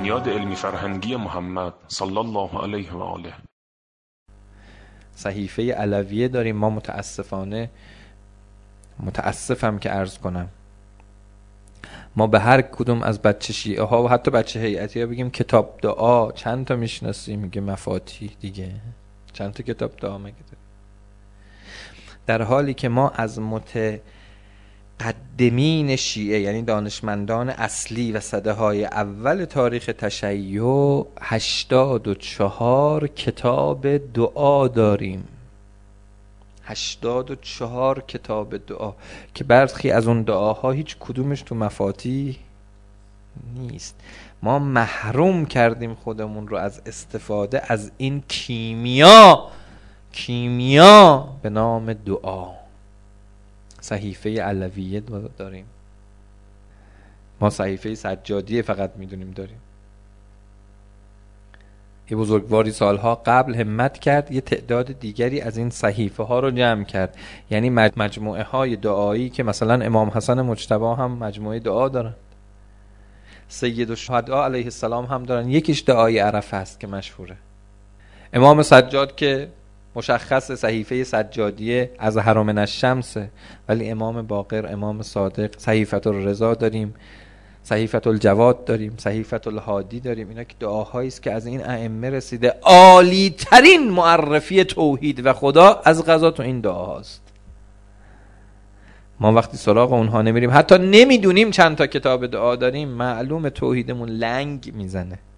بنیاد علمی فرهنگی محمد صلی الله علیه و آله. صحیفه علویه داریم ما. متاسفم که عرض کنم ما به هر کدوم از بچه شیعه ها و حتی بچه هیئتی ها بگیم کتاب دعا چند تا میشناسی؟ میگه مفاتیح دیگه. چند تا کتاب دعا مگه داری؟ در حالی که ما از متقدمین شیعه یعنی دانشمندان اصلی و سده های اول تاریخ تشیع 84 کتاب دعا داریم. 84 کتاب دعا که برخی از اون دعاها هیچ کدومش تو مفاتیح نیست. ما محروم کردیم خودمون رو از استفاده از این کیمیا به نام دعا. صحیفه علویه داریم ما. صحیفه سجادیه فقط میدونیم داریم. یه بزرگواری سالها قبل همت کرد یه تعداد دیگری از این صحیفه ها رو جمع کرد، یعنی مجموعه های دعایی که مثلا امام حسن مجتبی هم مجموعه دعا دارن، سید الشهدا علیه السلام هم دارن. یکیش دعای عرفه است که مشهوره. امام سجاد که مشخص صحیفه سجادیه از حرم الشمس، ولی امام باقر، امام صادق، صحیفه الرضا داریم، صحیفه الجواد داریم، صحیفه الهادی داریم. اینا که دعاهایی است که از این ائمه رسیده. عالی ترین معرفی توحید و خدا از قضا تو این دعاهاست. ما وقتی سراغ اونها نمیریم، حتی نمیدونیم چند تا کتاب دعا داریم، معلوم توحیدمون لنگ میزنه.